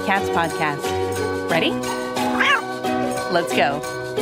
Cats podcast. Ready? Let's go.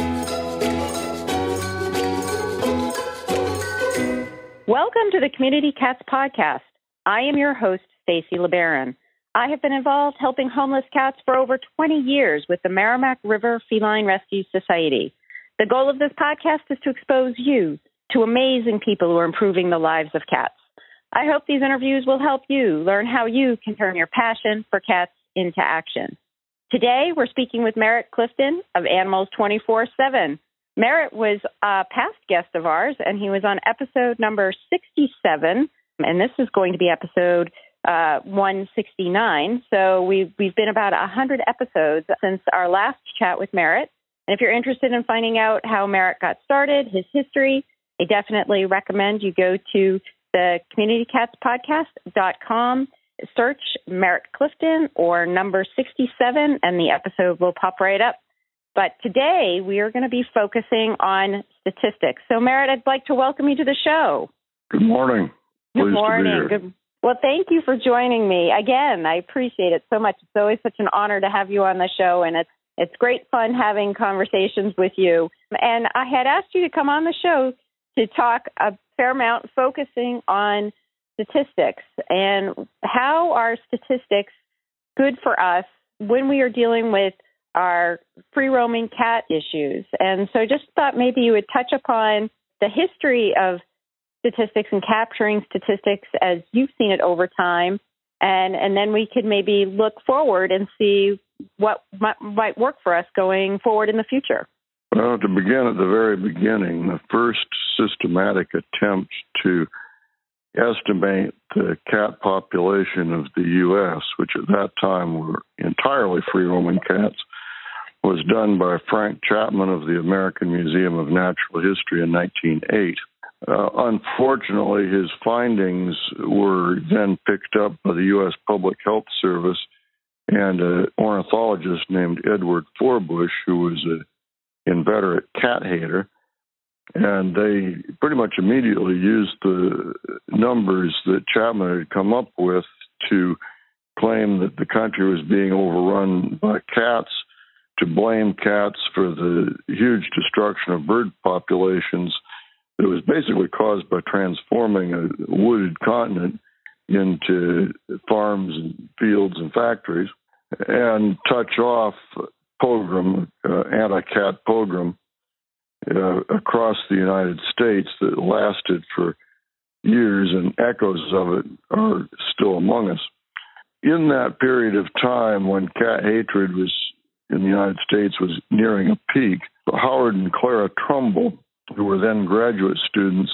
Welcome to the Community Cats podcast. I am your host, Stacy LeBaron. I have been involved helping homeless cats for over 20 years with the Merrimack River Feline Rescue Society. The goal of this podcast is to expose you to amazing people who are improving the lives of cats. I hope these interviews will help you learn how you can turn your passion for cats into action. Today, we're speaking with Merritt Clifton of Animals 24/7. Merritt was a past guest of ours, and he was on episode number 67, and this is going to be episode 169. So we've been about 100 episodes since our last chat with Merritt. And if you're interested in finding out how Merritt got started, his history, I definitely recommend you go to the communitycatspodcast.com, search Merritt Clifton or number 67, and the episode will pop right up. But today we are going to be focusing on statistics. So, Merritt, I'd like to welcome you to the show. Good morning. Good morning. Well, thank you for joining me. Again, I appreciate it so much. It's always such an honor to have you on the show, and it's great fun having conversations with you. And I had asked you to come on the show to talk a fair amount focusing on statistics and how are statistics good for us when we are dealing with our free-roaming cat issues. And so just thought maybe you would touch upon the history of statistics and capturing statistics as you've seen it over time, and then we could maybe look forward and see what might work for us going forward in the future. Well, to begin at the very beginning, the first systematic attempt to estimate the cat population of the U.S., which at that time were entirely free-roaming cats, was done by Frank Chapman of the American Museum of Natural History in 1908. Unfortunately, his findings were then picked up by the U.S. Public Health Service and an ornithologist named Edward Forbush, who was an inveterate cat hater. And they pretty much immediately used the numbers that Chapman had come up with to claim that the country was being overrun by cats, to blame cats for the huge destruction of bird populations that was basically caused by transforming a wooded continent into farms and fields and factories, and touch off pogrom, anti-cat pogrom, across the United States that lasted for years, and echoes of it are still among us. In that period of time when cat hatred was in the United States was nearing a peak, Howard and Clara Trumbull, who were then graduate students,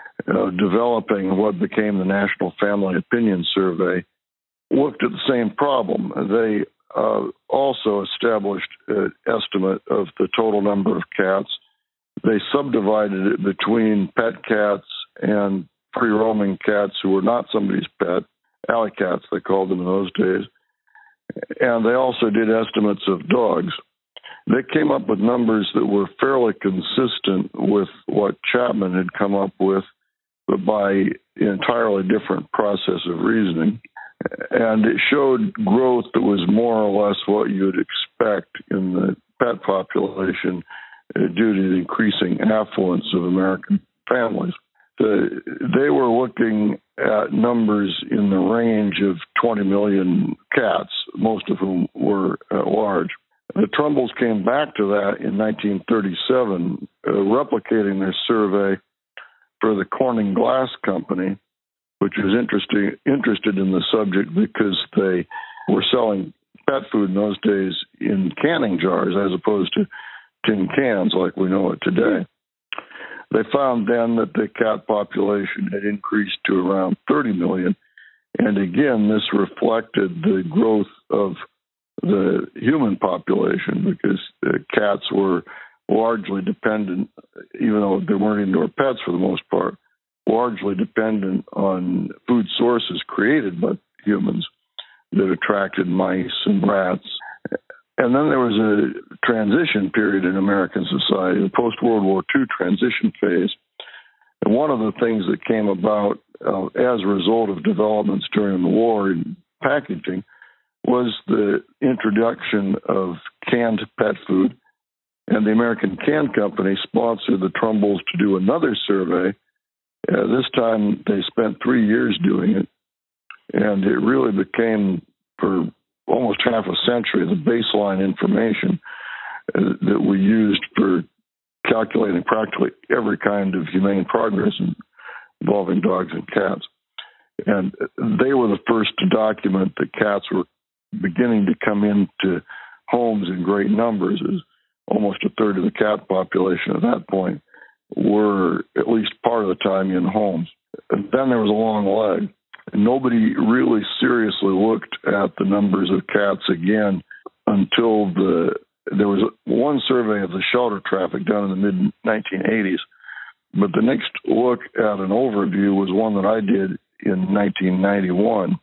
developing what became the National Family Opinion Survey, looked at the same problem. They also established an estimate of the total number of cats. They subdivided it between pet cats and free-roaming cats who were not somebody's pet, alley cats they called them in those days. And they also did estimates of dogs. They came up with numbers that were fairly consistent with what Chapman had come up with, but by an entirely different process of reasoning. And it showed growth that was more or less what you would expect in the pet population due to the increasing affluence of American families. They were looking at numbers in the range of 20 million cats, most of whom were at large. The Trumbulls came back to that in 1937, replicating their survey for the Corning Glass Company, which was interested in the subject because they were selling pet food in those days in canning jars as opposed to tin cans like we know it today. They found then that the cat population had increased to around 30 million. And again, this reflected the growth of the human population because cats were largely dependent, even though they weren't indoor pets for the most part, largely dependent on food sources created by humans that attracted mice and rats. And then there was a transition period in American society, the post-World War II transition phase. And one of the things that came about as a result of developments during the war in packaging was the introduction of canned pet food. And the American Can Company sponsored the Trumbolls to do another survey. This time they spent 3 years doing it. And it really became, for almost half a century, the baseline information that we used for calculating practically every kind of humane progress involving dogs and cats. And they were the first to document that cats were beginning to come into homes in great numbers. Almost a third of the cat population at that point were at least part of the time in homes. And then there was a long leg. And nobody really seriously looked at the numbers of cats again until there was one survey of the shelter traffic done in the mid-1980s. But the next look at an overview was one that I did in 1991,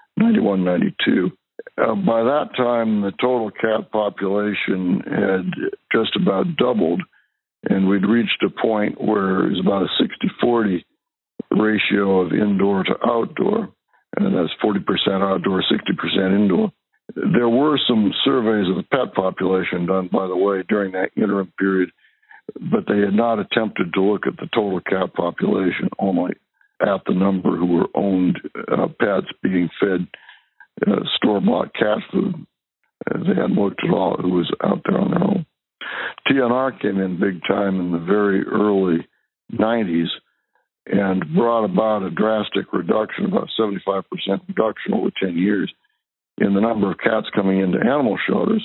92. By that time, the total cat population had just about doubled, and we'd reached a point where it was about a 60-40 ratio of indoor to outdoor, and that's 40% outdoor, 60% indoor. There were some surveys of the pet population done, by the way, during that interim period, but they had not attempted to look at the total cat population, only at the number who were owned pets being fed store-bought cat food. They hadn't looked at all who was out there on their own. TNR came in big time in the very early 90s and brought about a drastic reduction, about 75% reduction over 10 years in the number of cats coming into animal shelters.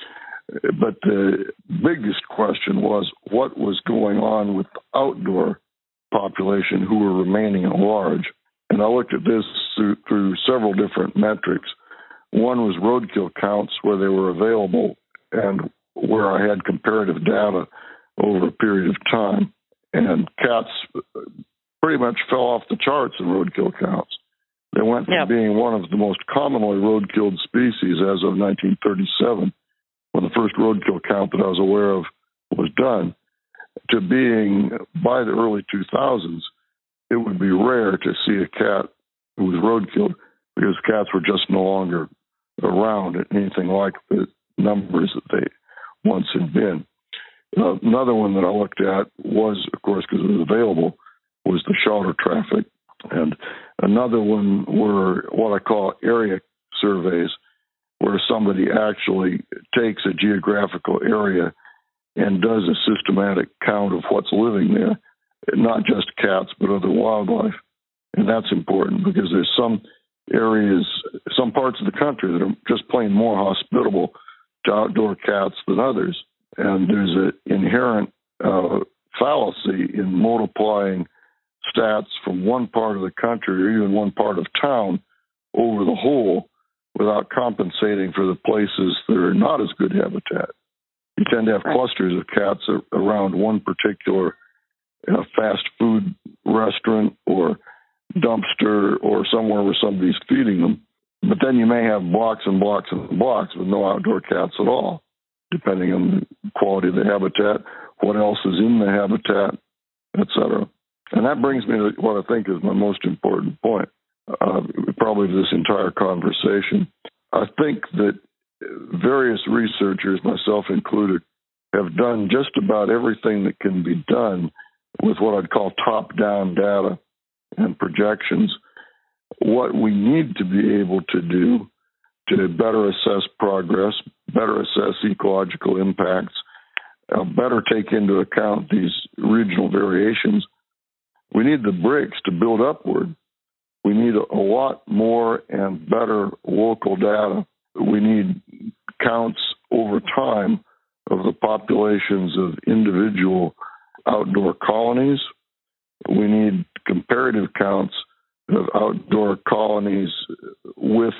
But the biggest question was what was going on with the outdoor population who were remaining at large. And I looked at this through several different metrics. One was roadkill counts where they were available and where I had comparative data over a period of time. And cats pretty much fell off the charts in roadkill counts. They went from being one of the most commonly road-killed species as of 1937, when the first roadkill count that I was aware of was done, to being, by the early 2000s, it would be rare to see a cat who was road-killed because cats were just no longer around at anything like the numbers that they once had been. Another one that I looked at was, of course, because it was available, was the shelter traffic. And another one were what I call area surveys, where somebody actually takes a geographical area and does a systematic count of what's living there, not just cats, but other wildlife. And that's important because there's some areas, some parts of the country that are just plain more hospitable to outdoor cats than others. And there's an inherent fallacy in multiplying stats from one part of the country or even one part of town over the whole without compensating for the places that are not as good habitat. You tend to have clusters of cats around one particular fast food restaurant or dumpster or somewhere where somebody's feeding them. But then you may have blocks and blocks and blocks with no outdoor cats at all, depending on the quality of the habitat, what else is in the habitat, etc. And that brings me to what I think is my most important point, probably this entire conversation. I think that various researchers, myself included, have done just about everything that can be done with what I'd call top-down data and projections. What we need to be able to do to better assess progress, better assess ecological impacts, better take into account these regional variations, we need the bricks to build upward. We need a lot more and better local data. We need counts over time of the populations of individual outdoor colonies. We need comparative counts of outdoor colonies with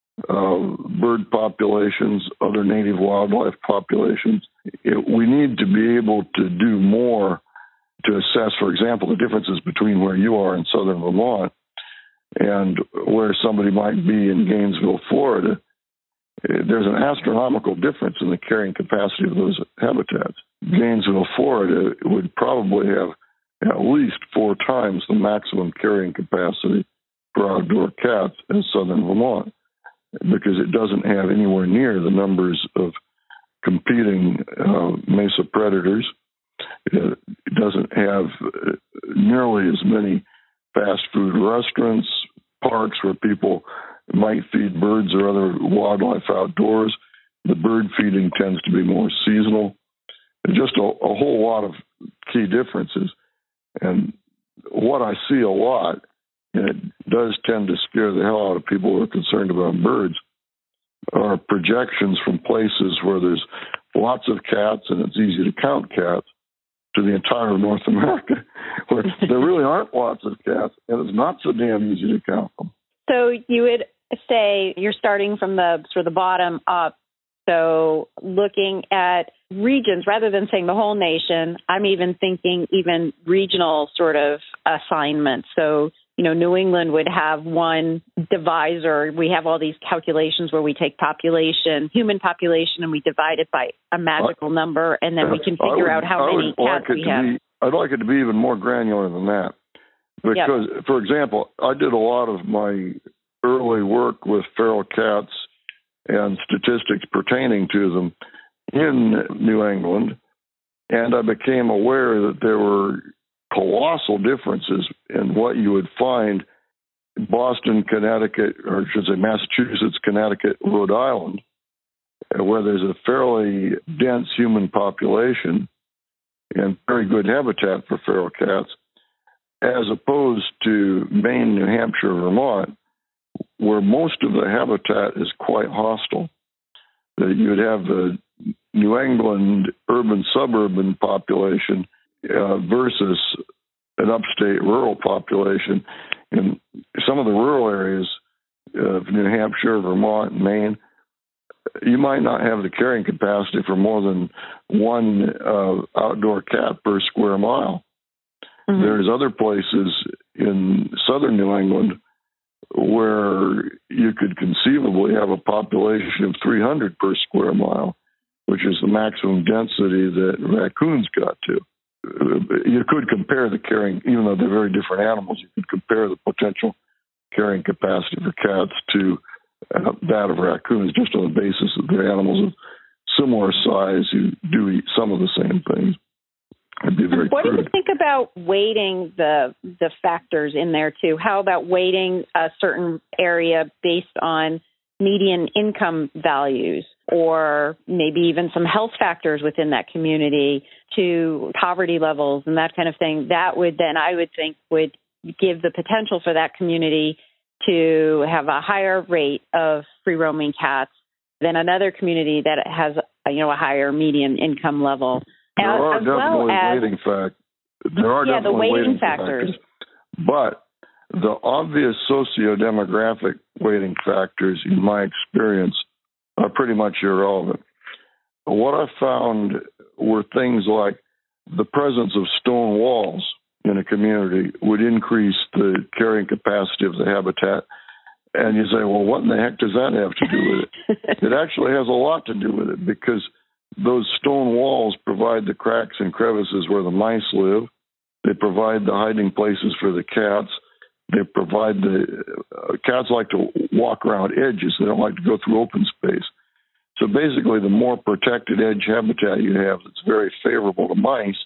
bird populations, other native wildlife populations. We need to be able to do more to assess, for example, the differences between where you are in southern Vermont and where somebody might be in Gainesville, Florida. There's an astronomical difference in the carrying capacity of those habitats. Gainesville, Florida would probably have at least 4 times the maximum carrying capacity for outdoor cats in southern Vermont. because it doesn't have anywhere near the numbers of competing mesa predators. It doesn't have nearly as many fast food restaurants, parks where people might feed birds or other wildlife outdoors. The bird feeding tends to be more seasonal. And just a whole lot of key differences. And what I see a lot, and it does tend to scare the hell out of people who are concerned about birds, are projections from places where there's lots of cats and it's easy to count cats to the entire North America, where there really aren't lots of cats and it's not so damn easy to count them. So you would say you're starting from the sort of the bottom up. So looking at regions rather than saying the whole nation, I'm even thinking even regional sort of assignments. So, New England would have one divisor. We have all these calculations where we take human population, and we divide it by a magical number, and then we can figure out how many cats we have. I'd like it to be even more granular than that. Because, For example, I did a lot of my early work with feral cats and statistics pertaining to them in New England, and I became aware that there were colossal differences in what you would find in Boston, Connecticut, or I should say Massachusetts, Connecticut, Rhode Island, where there's a fairly dense human population and very good habitat for feral cats, as opposed to Maine, New Hampshire, Vermont, where most of the habitat is quite hostile. You'd have the New England urban-suburban population versus an upstate rural population. In some of the rural areas of New Hampshire, Vermont, Maine, you might not have the carrying capacity for more than one outdoor cat per square mile. Mm-hmm. There's other places in southern New England where you could conceivably have a population of 300 per square mile, which is the maximum density that raccoons got to. You could compare the carrying, even though they're very different animals, you could compare the potential carrying capacity for cats to that of raccoons, just on the basis that they're animals of similar size who do eat some of the same things. It'd be very What crude. do you think about weighting the factors in there too? How about weighting a certain area based on median income values, or maybe even some health factors within that community to poverty levels and that kind of thing? That would then, I would think, would give the potential for that community to have a higher rate of free-roaming cats than another community that has a higher median income level. There are definitely weighting factors. But the obvious socio-demographic weighting factors, in my experience, are pretty much irrelevant. What I found were things like the presence of stone walls in a community would increase the carrying capacity of the habitat. And you say, well, what in the heck does that have to do with it? It actually has a lot to do with it, because those stone walls provide the cracks and crevices where the mice live. They provide the hiding places for the cats. They provide cats like to walk around edges. They don't like to go through open space. So basically, the more protected edge habitat you have that's very favorable to mice,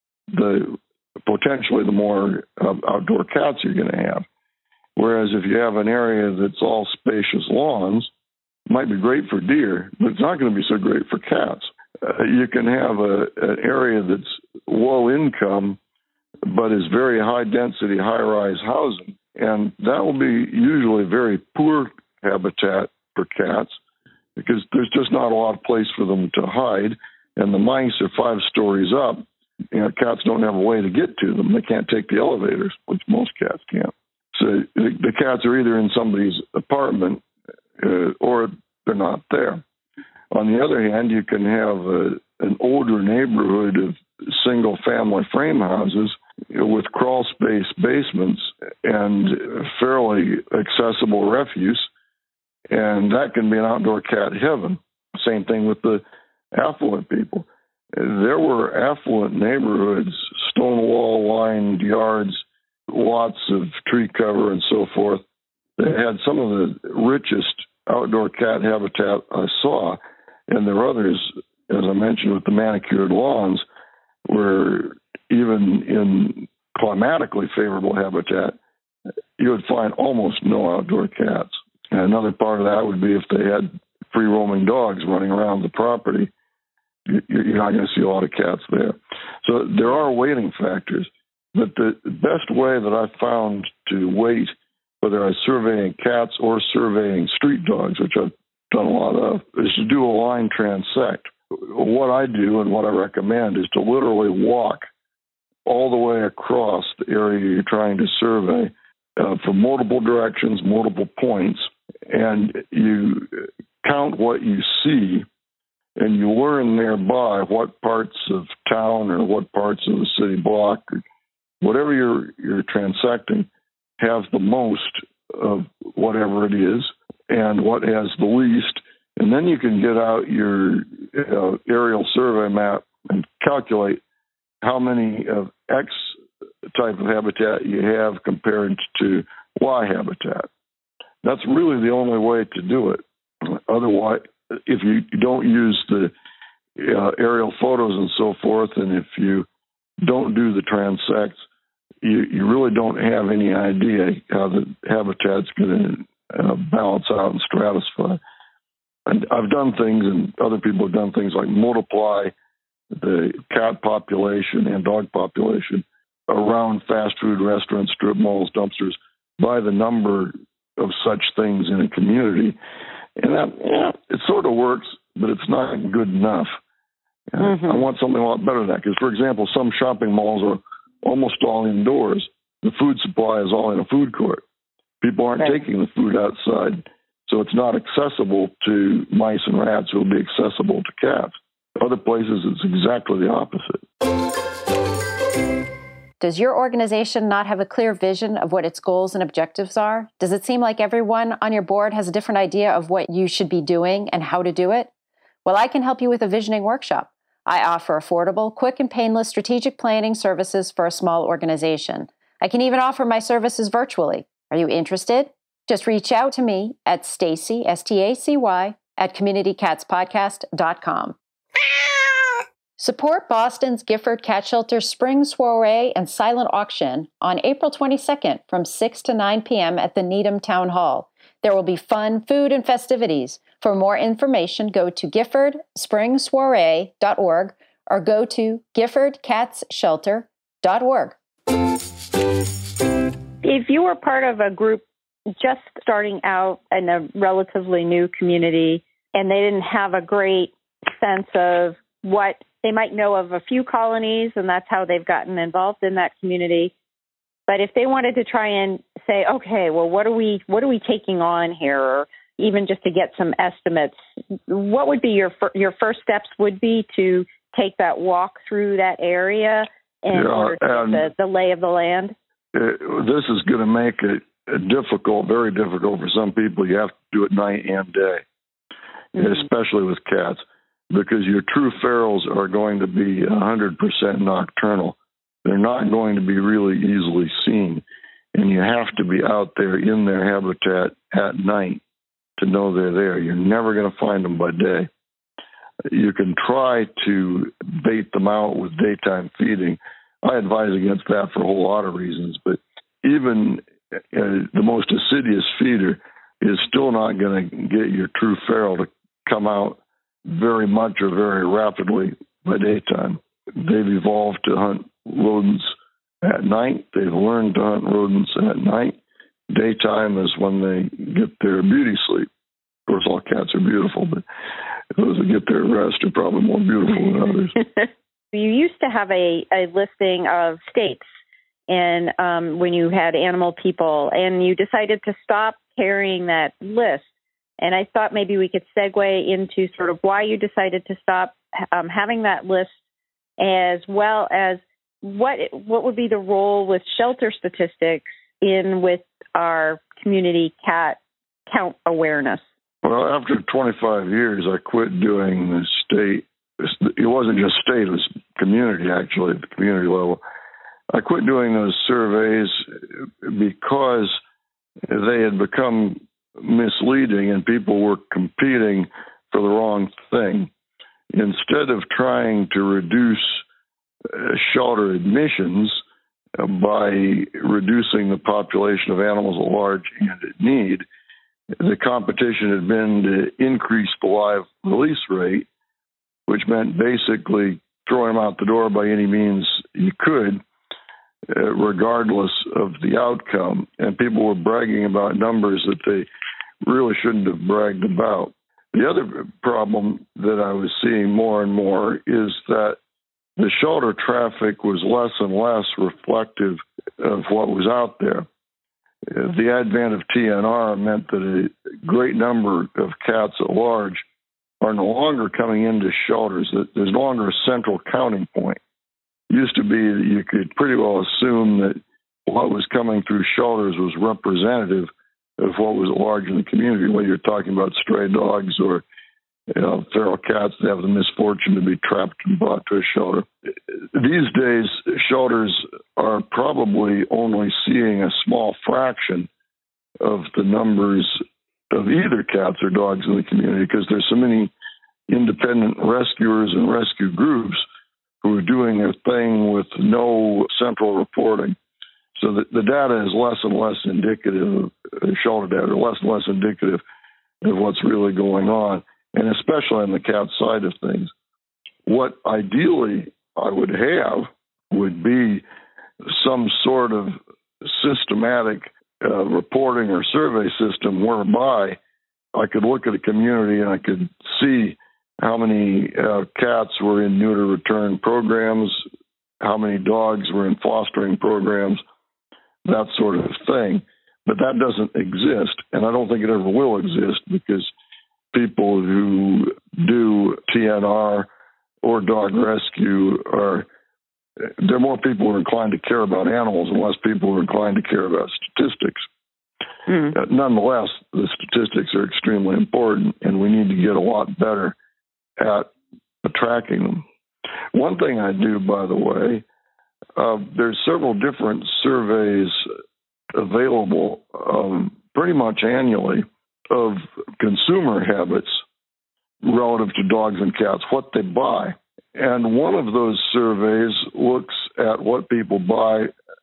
potentially the more outdoor cats you're going to have. Whereas if you have an area that's all spacious lawns, it might be great for deer, but it's not going to be so great for cats. You can have an area that's low income, but is very high density, high rise housing. And that will be usually very poor habitat for cats, because there's just not a lot of place for them to hide. And the mice are 5 stories up. Cats don't have a way to get to them. They can't take the elevators, which most cats can't. So the cats are either in somebody's apartment or they're not there. On the other hand, you can have an older neighborhood of single-family frame houses with crawl space basements and fairly accessible refuse, and that can be an outdoor cat heaven. Same thing with the affluent people. There were affluent neighborhoods, stone wall-lined yards, lots of tree cover and so forth, that had some of the richest outdoor cat habitat I saw. And there are others, as I mentioned, with the manicured lawns, where even in climatically favorable habitat, you would find almost no outdoor cats. And another part of that would be if they had free-roaming dogs running around the property, you're not going to see a lot of cats there. So there are weighting factors. But the best way that I've found to weight, whether I'm surveying cats or surveying street dogs, which I've done a lot of, is to do a line transect. What I do and what I recommend is to literally walk all the way across the area you're trying to survey from multiple directions, multiple points, and you count what you see, and you learn thereby what parts of town or what parts of the city block, whatever you're transecting, have the most of whatever it is and what has the least. And then you can get out your aerial survey map and calculate how many of X type of habitat you have compared to Y habitat. That's really the only way to do it. Otherwise, if you don't use the aerial photos and so forth, and if you don't do the transects, you really don't have any idea how the habitat's going to balance out and stratify. And I've done things, and other people have done things like multiply the cat population and dog population around fast food restaurants, strip malls, dumpsters, by the number of such things in a community. And that, it sort of works, but it's not good enough. I want something a lot better than that. Because, for example, some shopping malls are almost all indoors. The food supply is all in a food court. People aren't taking the food outside, so it's not accessible to mice and rats. It will be accessible to cats. Other places, it's exactly the opposite. Does your organization not have a clear vision of what its goals and objectives are? Does it seem like everyone on your board has a different idea of what you should be doing and how to do it? Well, I can help you with a visioning workshop. I offer affordable, quick, and painless strategic planning services for a small organization. I can even offer my services virtually. Are you interested? Just reach out to me at Stacy, Stacy, at communitycatspodcast.com. Support Boston's Gifford Cat Shelter Spring Soiree and Silent Auction on April 22nd from 6 to 9 p.m. at the Needham Town Hall. There will be fun, food, and festivities. For more information, go to GiffordSpringSoiree.org or go to GiffordCatsShelter.org. If you were part of a group just starting out in a relatively new community and they didn't have a great sense of what they might know of a few colonies, and that's how they've gotten involved in that community. But if they wanted to try and say, okay, well, what are we taking on here, or even just to get some estimates, what would be your first steps would be to take that walk through that area in order to get the lay of the land? This is going to make it difficult, very difficult for some people. You have to do it night and day, especially with cats, because your true ferals are going to be 100% nocturnal. They're not going to be really easily seen, and you have to be out there in their habitat at night to know they're there. You're never going to find them by day. You can try to bait them out with daytime feeding. I advise against that for a whole lot of reasons, but even the most assiduous feeder is still not going to get your true feral to come out very much or very rapidly by daytime. They've evolved to hunt rodents at night. They've learned to hunt rodents at night. Daytime is when they get their beauty sleep. Of course, all cats are beautiful, but those that get their rest are probably more beautiful than others. You used to have a listing of states and when you had Animal People, and you decided to stop carrying that list. And I thought maybe we could segue into sort of why you decided to stop having that list, as well as what would be the role with shelter statistics with our community cat count awareness. Well, after 25 years, I quit doing the state. It wasn't just state, it was community, actually, at the community level. I quit doing those surveys because they had become misleading, and people were competing for the wrong thing. Instead of trying to reduce shelter admissions by reducing the population of animals at large and at need, the competition had been to increase the live release rate, which meant basically throwing them out the door by any means you could, regardless of the outcome. And people were bragging about numbers that they really shouldn't have bragged about. The other problem that I was seeing more and more is that the shelter traffic was less and less reflective of what was out there. The advent of TNR meant that a great number of cats at large are no longer coming into shelters. There's no longer a central counting point. It used to be that you could pretty well assume that what was coming through shelters was representative of what was at large in the community, whether you're talking about stray dogs or feral cats that have the misfortune to be trapped and brought to a shelter. These days, shelters are probably only seeing a small fraction of the numbers of either cats or dogs in the community because there's so many independent rescuers and rescue groups who are doing their thing with no central reporting. So the data is less and less indicative, shelter data, less and less indicative of what's really going on, and especially on the cat side of things. What ideally I would have would be some sort of systematic reporting or survey system whereby I could look at a community and I could see how many cats were in neuter return programs, how many dogs were in fostering programs, that sort of thing. But that doesn't exist, and I don't think it ever will exist because people who do TNR or dog rescue there are more people who are inclined to care about animals and less people who are inclined to care about statistics. Nonetheless, the statistics are extremely important, and we need to get a lot better at tracking them. One thing I do, by the way, there's several different surveys available pretty much annually of consumer habits relative to dogs and cats, what they buy. And one of those surveys looks at what people buy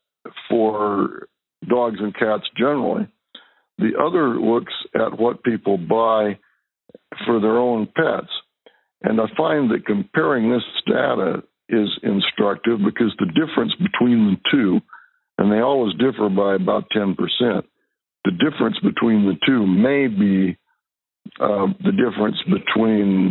for dogs and cats generally. The other looks at what people buy for their own pets. And I find that comparing this data is instructive because the difference between the two, and they always differ by about 10%, the difference between the two may be the difference between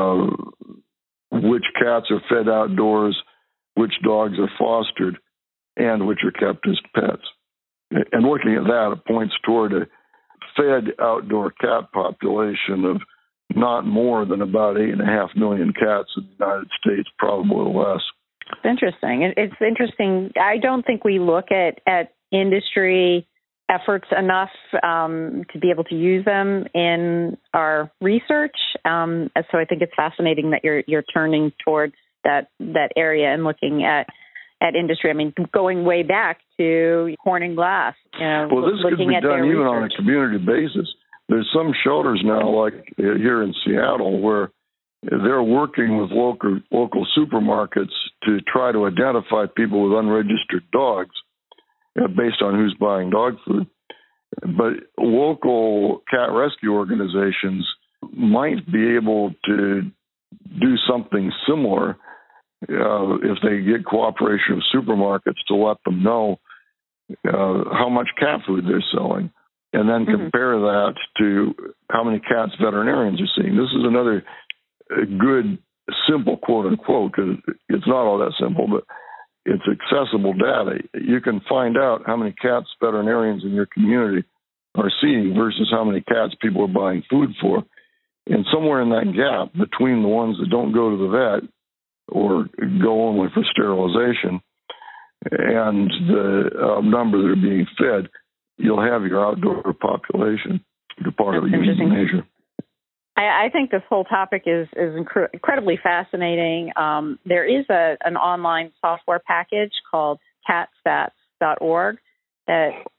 which cats are fed outdoors, which dogs are fostered, and which are kept as pets. And looking at that, it points toward a fed outdoor cat population of not more than about 8.5 million cats in the United States, probably less. It's interesting. It's interesting. I don't think we look at industry efforts enough to be able to use them in our research. So I think it's fascinating that you're turning towards that area and looking at industry. I mean, going way back to Corning Glass. Well, this could be done even on a community basis. There's some shelters now, like here in Seattle, where they're working with local supermarkets to try to identify people with unregistered dogs based on who's buying dog food. But local cat rescue organizations might be able to do something similar if they get cooperation of supermarkets to let them know how much cat food they're selling, and then compare that to how many cats veterinarians are seeing. This is another good, simple quote unquote, because it's not all that simple, but it's accessible data. You can find out how many cats veterinarians in your community are seeing versus how many cats people are buying food for. And somewhere in that gap between the ones that don't go to the vet or go only for sterilization and the number that are being fed, you'll have your outdoor population. You're part of a unique measure. I think this whole topic is incredibly fascinating. There is an online software package called catstats.org that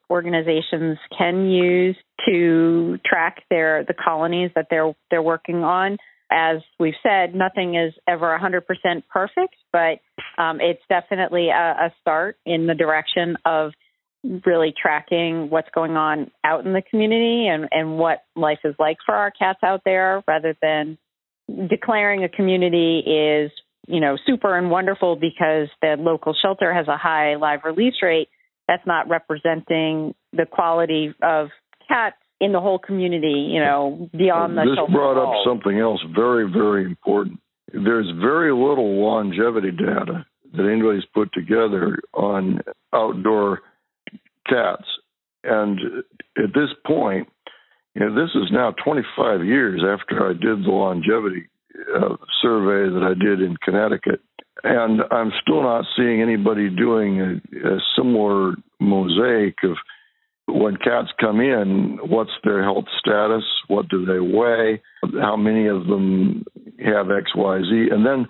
organizations can use to track the colonies that they're working on. As we've said, nothing is ever 100% perfect, but it's definitely a start in the direction of really tracking what's going on out in the community and what life is like for our cats out there, rather than declaring a community is, super and wonderful because the local shelter has a high live release rate. That's not representing the quality of cats in the whole community, beyond the shelter. This brought up walls. something else very, very important. There's very little longevity data that anybody's put together on outdoor cats. And at this point, this is now 25 years after I did the longevity survey that I did in Connecticut. And I'm still not seeing anybody doing a similar mosaic of when cats come in, what's their health status, what do they weigh, how many of them have X, Y, Z. And then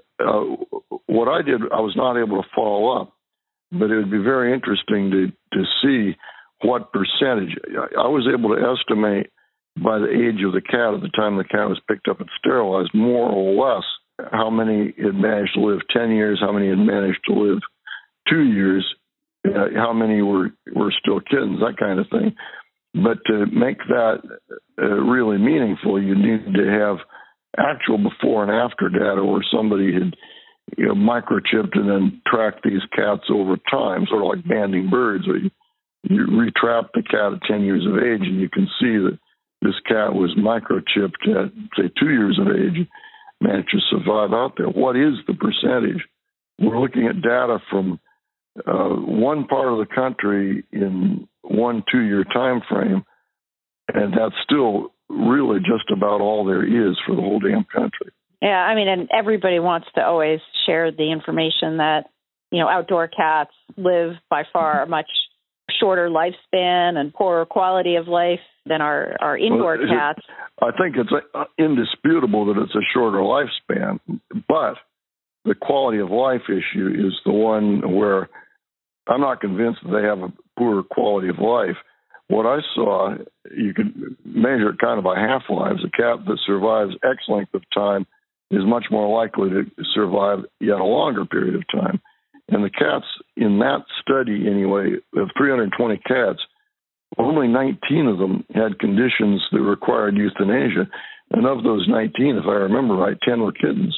what I did, I was not able to follow up, but it would be very interesting to see what percentage. I was able to estimate by the age of the cat at the time the cat was picked up and sterilized, more or less, how many had managed to live 10 years, how many had managed to live 2 years, how many were still kittens, that kind of thing. But to make that really meaningful, you need to have actual before and after data where somebody had microchipped and then tracked these cats over time, sort of like banding birds, where you retrap the cat at 10 years of age and you can see that this cat was microchipped at, say, 2 years of age, managed to survive out there. What is the percentage? We're looking at data from one part of the country in 1-2 year time frame, and that's still really just about all there is for the whole damn country. Yeah, and everybody wants to always share the information that, outdoor cats live by far a much shorter lifespan and poorer quality of life than our indoor cats. I think it's indisputable that it's a shorter lifespan, but the quality of life issue is the one where I'm not convinced that they have a poor quality of life. What I saw, you could measure it kind of by half-lives. A cat that survives X length of time is much more likely to survive yet a longer period of time. And the cats in that study, anyway, of 320 cats, only 19 of them had conditions that required euthanasia. And of those 19, if I remember right, 10 were kittens.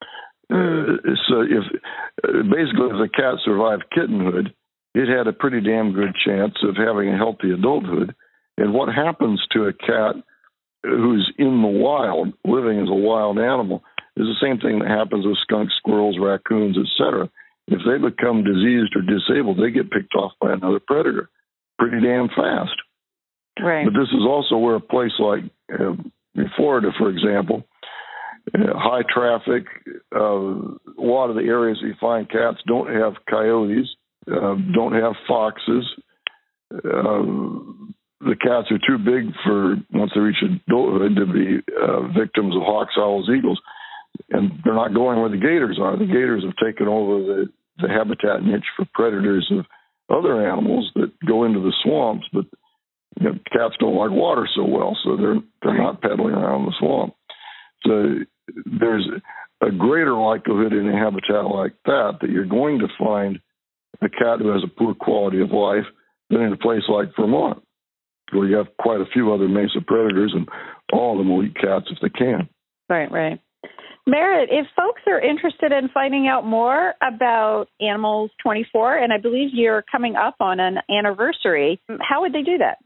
So if the cat survived kittenhood, it had a pretty damn good chance of having a healthy adulthood. And what happens to a cat who's in the wild, living as a wild animal, is the same thing that happens with skunks, squirrels, raccoons, etc. If they become diseased or disabled, they get picked off by another predator pretty damn fast. Right. But this is also where a place like Florida, for example, high traffic, a lot of the areas you find cats don't have coyotes, don't have foxes. The cats are too big for, once they reach adulthood, to be victims of hawks, owls, eagles. And they're not going where the gators are. The gators have taken over the habitat niche for predators of other animals that go into the swamps. But cats don't like water so well, so they're not pedaling around the swamp. So there's a greater likelihood in a habitat like that you're going to find a cat who has a poor quality of life than in a place like Vermont, where you have quite a few other mesa predators, and all of them will eat cats if they can. Right. Merritt, if folks are interested in finding out more about Animals 24, and I believe you're coming up on an anniversary, how would they do that?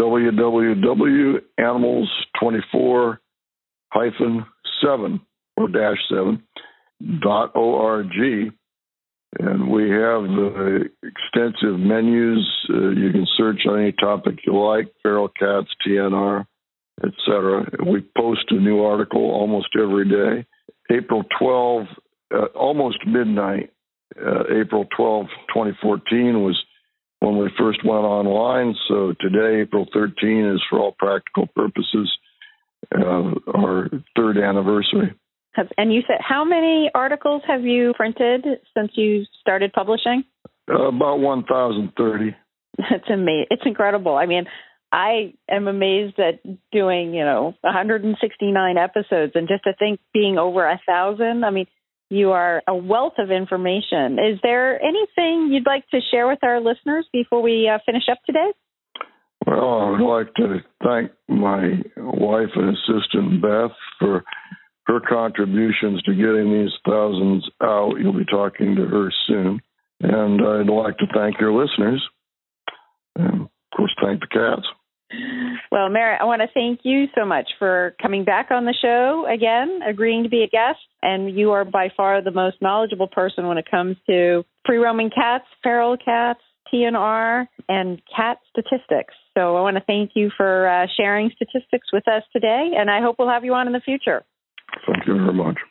www.animals24-7.org. And we have the extensive menus. You can search on any topic you like, feral cats, TNR, etc. We post a new article almost every day. April 12, almost midnight, April 12, 2014 was when we first went online. So today, April 13, is for all practical purposes our third anniversary. And you said, how many articles have you printed since you started publishing? About 1,030. That's amazing. It's incredible. I mean, I am amazed at doing, 169 episodes, and just to think being over 1,000. I mean, you are a wealth of information. Is there anything you'd like to share with our listeners before we finish up today? Well, I would like to thank my wife and assistant, Beth, for her contributions to getting these thousands out. You'll be talking to her soon. And I'd like to thank your listeners. And, of course, thank the cats. Well, Merritt, I want to thank you so much for coming back on the show again, agreeing to be a guest. And you are by far the most knowledgeable person when it comes to free-roaming cats, feral cats, TNR, and cat statistics. So I want to thank you for sharing statistics with us today, and I hope we'll have you on in the future. Thank you very much.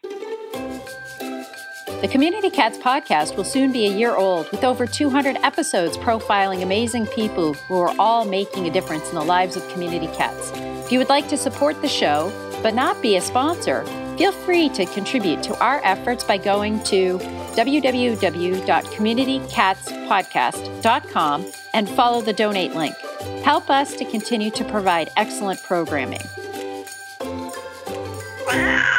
The Community Cats podcast will soon be a year old, with over 200 episodes profiling amazing people who are all making a difference in the lives of community cats. If you would like to support the show, but not be a sponsor, feel free to contribute to our efforts by going to www.communitycatspodcast.com and follow the donate link. Help us to continue to provide excellent programming.